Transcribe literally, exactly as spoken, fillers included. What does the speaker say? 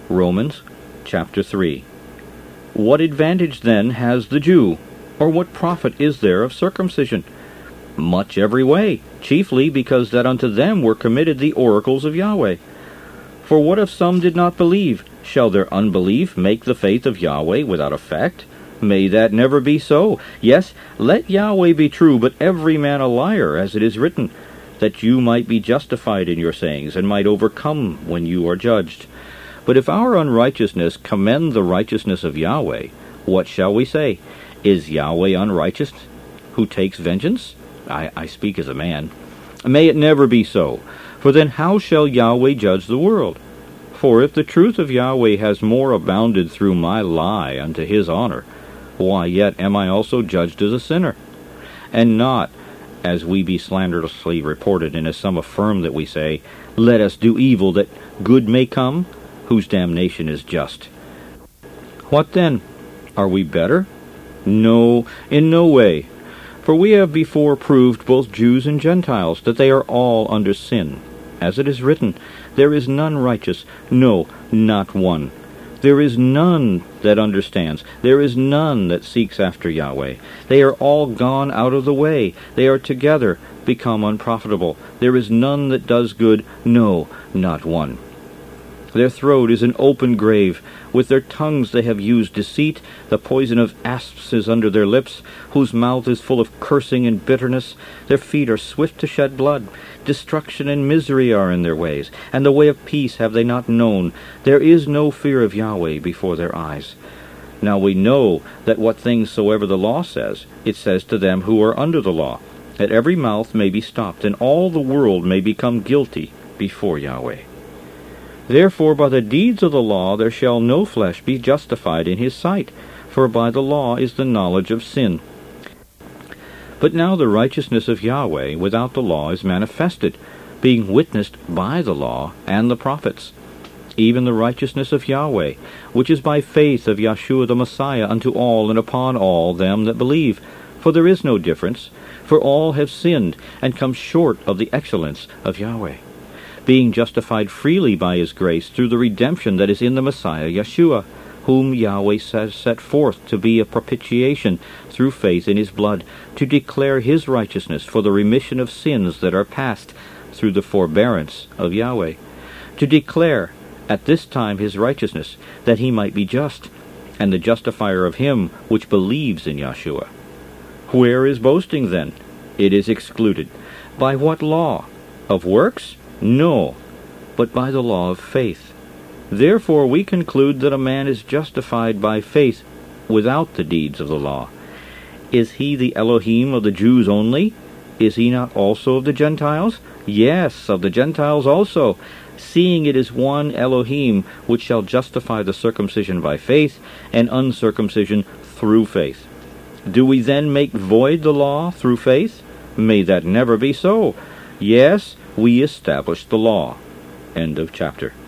Romans chapter three. What advantage then has the Jew, or what profit is there of circumcision? Much every way, chiefly because that unto them were committed the oracles of Yahweh. For what if some did not believe? Shall their unbelief make the faith of Yahweh without effect? May that never be so. Yes, let Yahweh be true, but every man a liar, as it is written, that you might be justified in your sayings, and might overcome when you are judged. But if our unrighteousness commend the righteousness of Yahweh, what shall we say? Is Yahweh unrighteous, who takes vengeance? I, I speak as a man. May it never be so. For then how shall Yahweh judge the world? For if the truth of Yahweh has more abounded through my lie unto his honor, why yet am I also judged as a sinner? And not, as we be slanderously reported, and as some affirm that we say, let us do evil that good may come, whose damnation is just. What then? Are we better? No, in no way. For we have before proved, both Jews and Gentiles, that they are all under sin. As it is written, there is none righteous, no, not one. There is none that understands. There is none that seeks after Yahweh. They are all gone out of the way. They are together become unprofitable. There is none that does good, no, not one. Their throat is an open grave. With their tongues they have used deceit. The poison of asps is under their lips, whose mouth is full of cursing and bitterness. Their feet are swift to shed blood. Destruction and misery are in their ways, and the way of peace have they not known. There is no fear of Yahweh before their eyes. Now we know that what things soever the law says, it says to them who are under the law, that every mouth may be stopped, and all the world may become guilty before Yahweh. Therefore by the deeds of the law there shall no flesh be justified in his sight, for by the law is the knowledge of sin. But now the righteousness of Yahweh without the law is manifested, being witnessed by the law and the prophets, even the righteousness of Yahweh, which is by faith of Yeshua the Messiah unto all and upon all them that believe. For there is no difference, for all have sinned, and come short of the excellence of Yahweh, being justified freely by his grace through the redemption that is in the Messiah Yeshua, whom Yahweh has set forth to be a propitiation through faith in his blood, to declare his righteousness for the remission of sins that are past through the forbearance of Yahweh, to declare at this time his righteousness, that he might be just, and the justifier of him which believes in Yeshua. Where is boasting then? It is excluded. By what law? Of works? No, but by the law of faith. Therefore we conclude that a man is justified by faith without the deeds of the law. Is he the Elohim of the Jews only? Is he not also of the Gentiles? Yes, of the Gentiles also, seeing it is one Elohim which shall justify the circumcision by faith, and uncircumcision through faith. Do we then make void the law through faith? May that never be so. Yes, we establish the law. End of chapter.